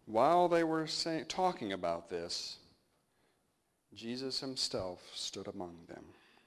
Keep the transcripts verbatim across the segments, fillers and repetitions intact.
while they were say, talking about this, Jesus himself stood among them.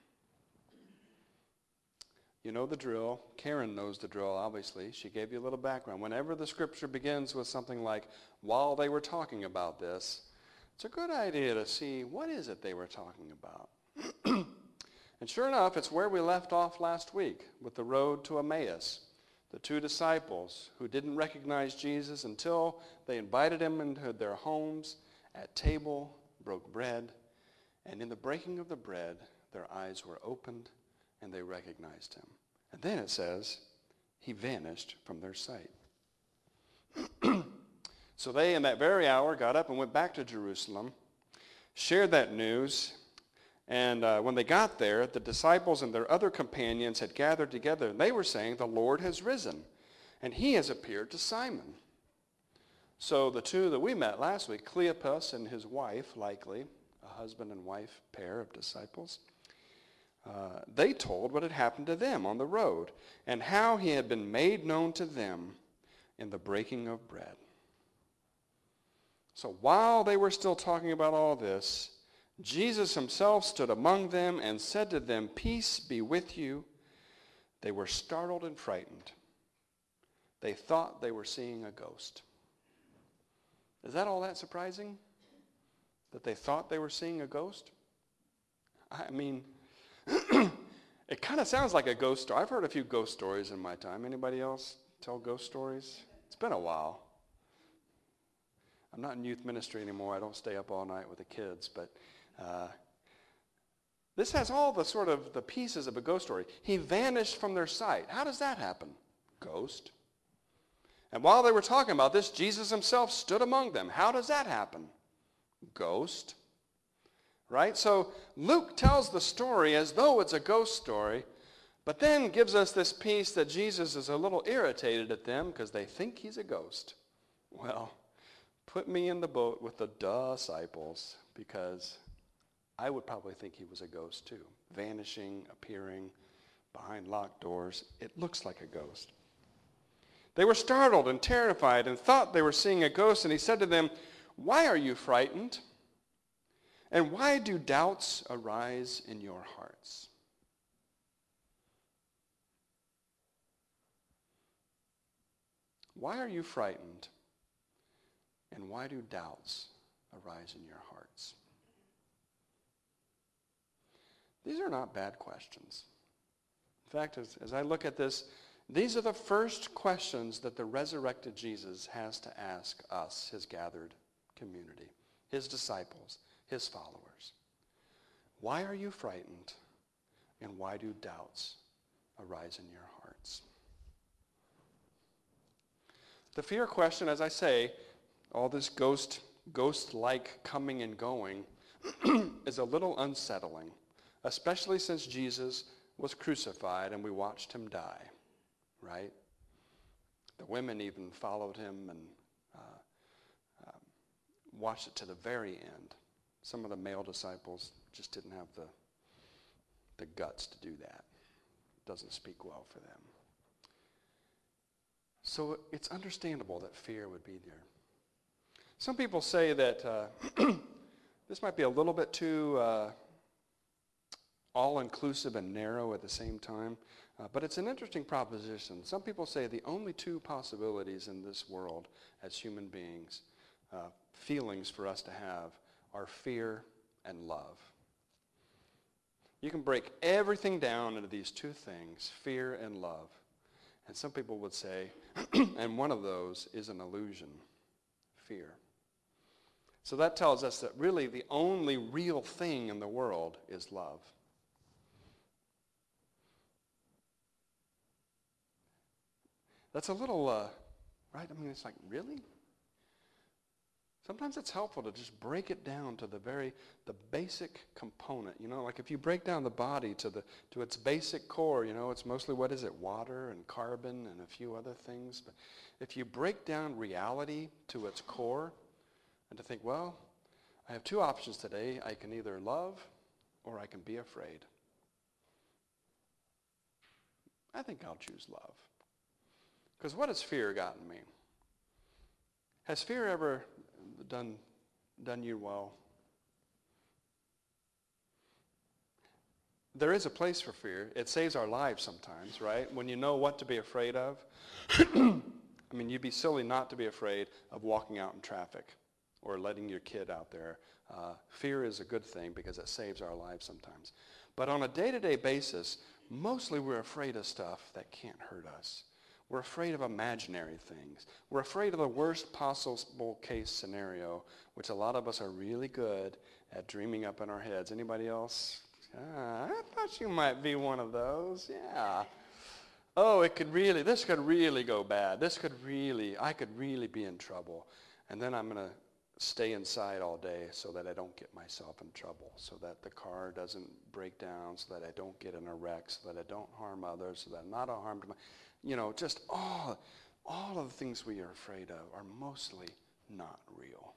You know the drill. Karen knows the drill, obviously. She gave you a little background. Whenever the scripture begins with something like, while they were talking about this, it's a good idea to see what is it they were talking about. And sure enough, it's where we left off last week with the road to Emmaus. The two disciples who didn't recognize Jesus until they invited him into their homes, at table, broke bread, and in the breaking of the bread, their eyes were opened and they recognized him. And then it says, he vanished from their sight. So they, in that very hour, got up and went back to Jerusalem, shared that news, and uh, when they got there, the disciples and their other companions had gathered together, and they were saying, the Lord has risen, and he has appeared to Simon. So the two that we met last week, Cleopas and his wife, likely, a husband and wife pair of disciples, uh, they told what had happened to them on the road, and how he had been made known to them in the breaking of bread. So while they were still talking about all this, Jesus himself stood among them and said to them, peace be with you. They were startled and frightened. They thought they were seeing a ghost. Is that all that surprising? That they thought they were seeing a ghost? I mean, it kind of sounds like a ghost story. I've heard a few ghost stories in my time. Anybody else tell ghost stories? It's been a while. I'm not in youth ministry anymore. I don't stay up all night with the kids, but uh, this has all the sort of the pieces of a ghost story. He vanished from their sight. How does that happen? Ghost. And while they were talking about this, Jesus himself stood among them. How does that happen? Ghost. Right? So Luke tells the story as though it's a ghost story, but then gives us this piece that Jesus is a little irritated at them because they think he's a ghost. Well, put me in the boat with the disciples, because I would probably think he was a ghost too. Vanishing, appearing behind locked doors. It looks like a ghost. They were startled and terrified and thought they were seeing a ghost, and he said to them, why are you frightened? And why do doubts arise in your hearts? Why are you frightened? And why do doubts arise in your hearts? These are not bad questions. In fact, as, as I look at this, these are the first questions that the resurrected Jesus has to ask us, his gathered community, his disciples, his followers. Why are you frightened? And why do doubts arise in your hearts? The fear question, as I say, all this ghost, ghost-like coming and going is a little unsettling, especially since Jesus was crucified and we watched him die, right? The women even followed him and uh, uh, watched it to the very end. Some of the male disciples just didn't have the, the guts to do that. It doesn't speak well for them. So it's understandable that fear would be there. Some people say that uh, this might be a little bit too uh, all-inclusive and narrow at the same time, uh, but it's an interesting proposition. Some people say the only two possibilities in this world as human beings, uh, feelings for us to have, are fear and love. You can break everything down into these two things, fear and love. And some people would say, and one of those is an illusion, fear. So that tells us that really the only real thing in the world is love. That's a little, uh, right? I mean, it's like, really? Sometimes it's helpful to just break it down to the very, the basic component. You know, like if you break down the body to the to its basic core, you know, it's mostly, what is it, water and carbon and a few other things. But if you break down reality to its core, and to think, well, I have two options today. I can either love or I can be afraid. I think I'll choose love. Because what has fear gotten me? Has fear ever done, done you well? There is a place for fear. It saves our lives sometimes, right? When you know what to be afraid of. I mean, you'd be silly not to be afraid of walking out in traffic or letting your kid out there. Uh, fear is a good thing because it saves our lives sometimes. But on a day-to-day basis, mostly we're afraid of stuff that can't hurt us. We're afraid of imaginary things. We're afraid of the worst possible case scenario, which a lot of us are really good at dreaming up in our heads. Anybody else? Ah, I thought you might be one of those. Yeah. Oh, it could really, this could really go bad. This could really, I could really be in trouble. And then I'm going to stay inside all day so that I don't get myself in trouble, so that the car doesn't break down, so that I don't get in a wreck, so that I don't harm others, so that I'm not a harm to my, you know, just all, all of the things we are afraid of are mostly not real.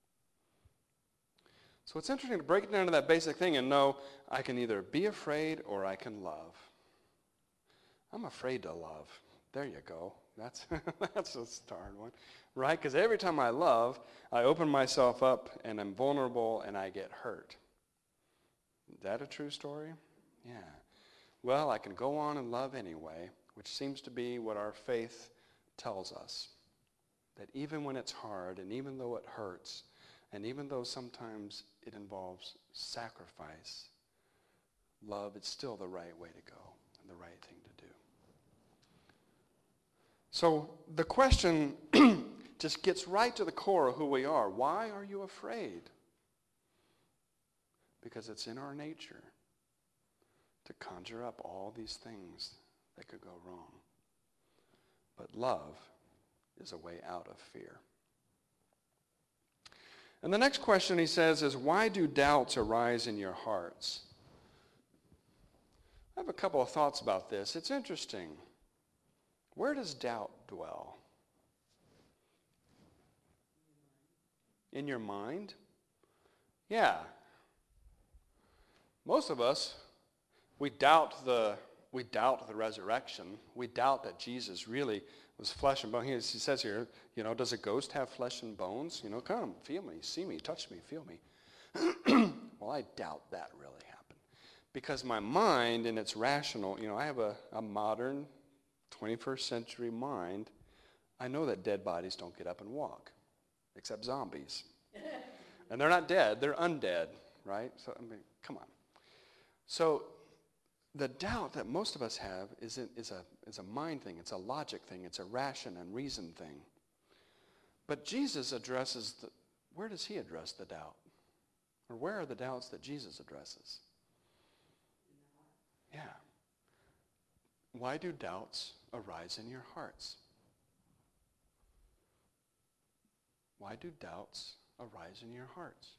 So it's interesting to break it down to that basic thing and know I can either be afraid or I can love. I'm afraid to love. There you go. That's that's a hard one, right? Because every time I love, I open myself up and I'm vulnerable and I get hurt. Is that a true story? Yeah. Well, I can go on and love anyway, which seems to be what our faith tells us. That even when it's hard and even though it hurts, and even though sometimes it involves sacrifice, love is still the right way to go and the right thing to do. So the question just gets right to the core of who we are. Why are you afraid? Because it's in our nature to conjure up all these things that could go wrong. But love is a way out of fear. And the next question he says is, why do doubts arise in your hearts? I have a couple of thoughts about this. It's interesting. Where does doubt dwell? In your mind? Yeah. Most of us, we doubt the we doubt the resurrection. We doubt that Jesus really was flesh and bone. He, he says here, you know, does a ghost have flesh and bones? You know, come, feel me, see me, touch me, feel me. Well, I doubt that really happened. Because my mind and its rational, you know, I have a, a modern twenty-first century mind. I know that dead bodies don't get up and walk, except zombies. And they're not dead, they're undead, right? So, I mean, come on. So, the doubt that most of us have is a, is, a, is a mind thing. It's a logic thing. It's a ration and reason thing. But Jesus addresses, the, where does he address the doubt? Or where are the doubts that Jesus addresses? Yeah. Why do doubts arise in your hearts? Why do doubts arise in your hearts?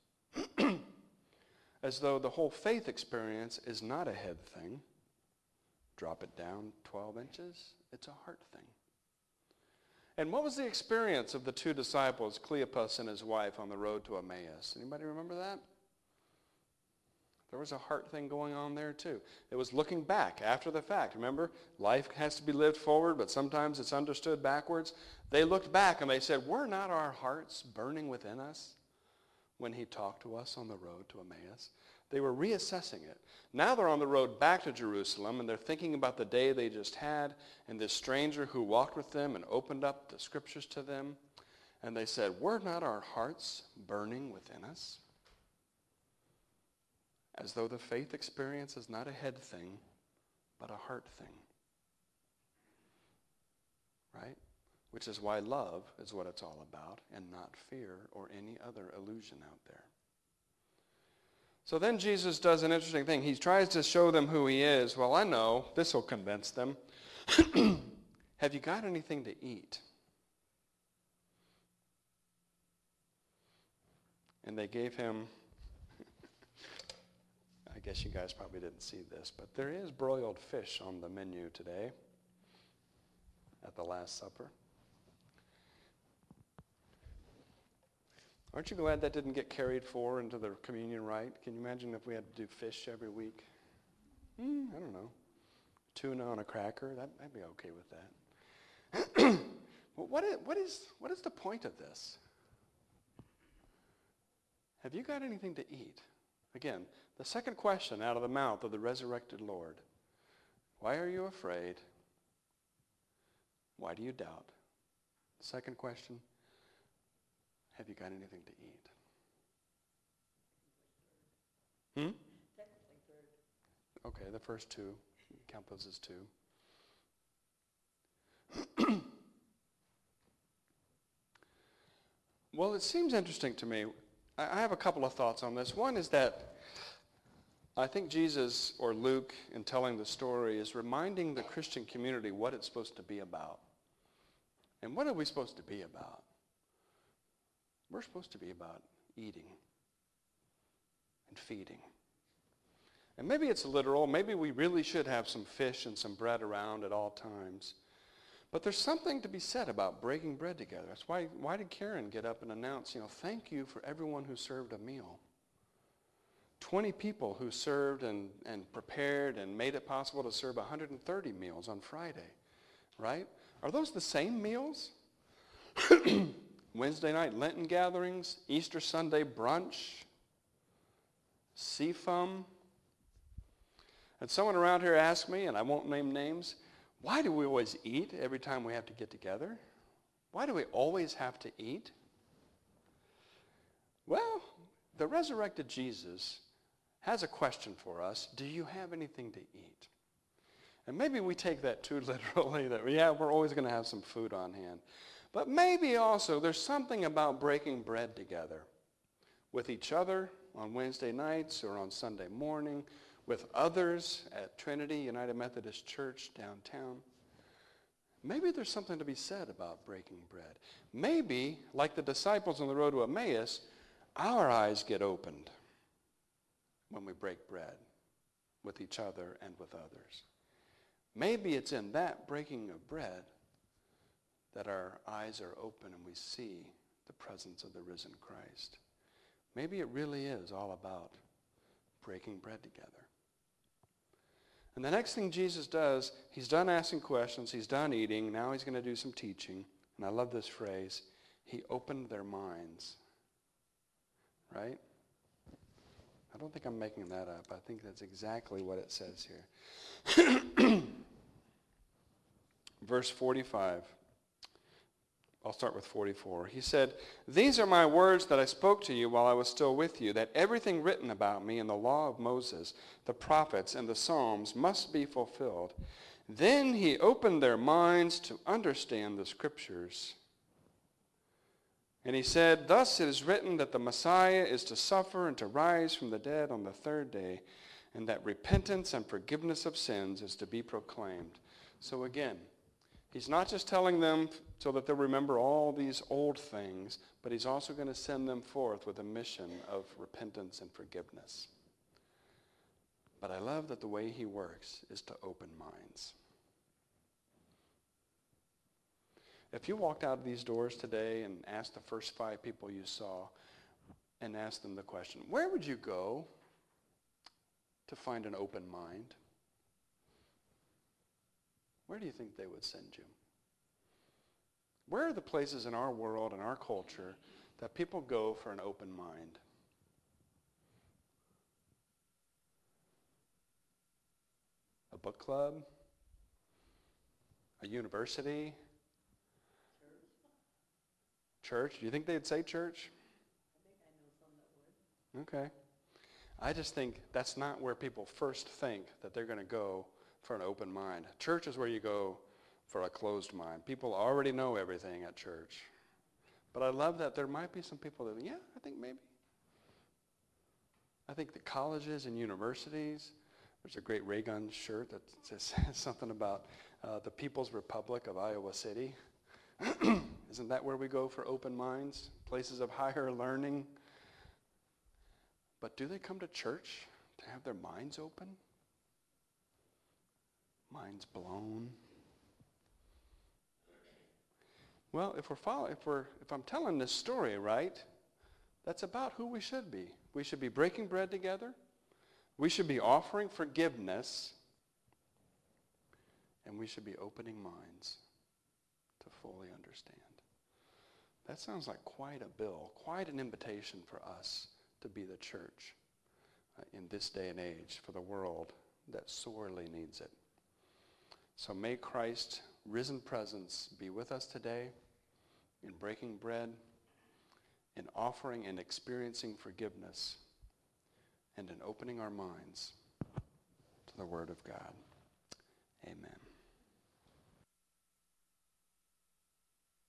As though the whole faith experience is not a head thing. Drop it down twelve inches, it's a heart thing. And what was the experience of the two disciples, Cleopas and his wife, on the road to Emmaus? Anybody remember that? There was a heart thing going on there too. It was looking back after the fact. Remember, life has to be lived forward, but sometimes it's understood backwards. They looked back and they said, were not our hearts burning within us when he talked to us on the road to Emmaus? They were reassessing it. Now they're on the road back to Jerusalem, and they're thinking about the day they just had and this stranger who walked with them and opened up the scriptures to them. And they said, were not our hearts burning within us? As though the faith experience is not a head thing, but a heart thing. Right? Which is why love is what it's all about, and not fear or any other illusion out there. So then Jesus does an interesting thing. He tries to show them who he is. Well, I know, this will convince them. Have you got anything to eat? And they gave him, I guess you guys probably didn't see this, but there is broiled fish on the menu today at the Last Supper. Aren't you glad that didn't get carried forward into the communion rite? Can you imagine if we had to do fish every week? Mm, I don't know. Tuna on a cracker, that, I'd be okay with that. Well, what is, what is, what is the point of this? Have you got anything to eat? Again, the second question out of the mouth of the resurrected Lord. Why are you afraid? Why do you doubt? Second question, have you got anything to eat? Hmm? Okay, the first two. Count those as two. Well, it seems interesting to me. I have a couple of thoughts on this. One is that I think Jesus, or Luke, in telling the story, is reminding the Christian community what it's supposed to be about. And what are we supposed to be about? We're supposed to be about eating and feeding. And maybe it's literal. Maybe we really should have some fish and some bread around at all times. But there's something to be said about breaking bread together. That's why, why did Karen get up and announce, you know, thank you for everyone who served a meal. twenty people who served and, and prepared and made it possible to serve one hundred thirty meals on Friday, right? Are those the same meals? Wednesday night Lenten gatherings, Easter Sunday brunch, C F U M. And someone around here asked me, and I won't name names, why do we always eat every time we have to get together? Why do we always have to eat? Well, the resurrected Jesus has a question for us. Do you have anything to eat? And maybe we take that too literally, that, yeah, we're always going to have some food on hand. But maybe also there's something about breaking bread together with each other on Wednesday nights or on Sunday morning, with others at Trinity United Methodist Church downtown. Maybe there's something to be said about breaking bread. Maybe, like the disciples on the road to Emmaus, our eyes get opened when we break bread with each other and with others. Maybe it's in that breaking of bread that our eyes are open and we see the presence of the risen Christ. Maybe it really is all about breaking bread together. And the next thing Jesus does, he's done asking questions, he's done eating, now he's going to do some teaching. And I love this phrase, he opened their minds. Right? I don't think I'm making that up. I think that's exactly what it says here. Verse forty-five. I'll start with forty-four. He said, "These are my words that I spoke to you while I was still with you, that everything written about me in the law of Moses, the prophets, and the Psalms must be fulfilled." Then he opened their minds to understand the scriptures. And he said, "Thus it is written that the Messiah is to suffer and to rise from the dead on the third day, and that repentance and forgiveness of sins is to be proclaimed." So again, he's not just telling them so that they'll remember all these old things, but he's also going to send them forth with a mission of repentance and forgiveness. But I love that the way he works is to open minds. If you walked out of these doors today and asked the first five people you saw and asked them the question, where would you go to find an open mind? Where do you think they would send you? Where are the places in our world and our culture that people go for an open mind? A book club? A university? Church? Do you think they'd say church? I think I know some that would. Okay. I just think that's not where people first think that they're going to go for an open mind. Church is where you go for a closed mind. People already know everything at church. But I love that there might be some people that, yeah, I think maybe. I think the colleges and universities, there's a great ray gun shirt that says something about uh, the People's Republic of Iowa City. Isn't that where we go for open minds? Places of higher learning. But do they come to church to have their minds open? Minds blown? Well, if we're following, if we're, if I'm telling this story right, that's about who we should be. We should be breaking bread together. We should be offering forgiveness. And we should be opening minds. to fully understand. That sounds like quite a bill, quite an invitation for us to be the church uh, in this day and age for the world that sorely needs it. So may Christ's risen presence be with us today in breaking bread, in offering and experiencing forgiveness, and in opening our minds to the Word of God. Amen.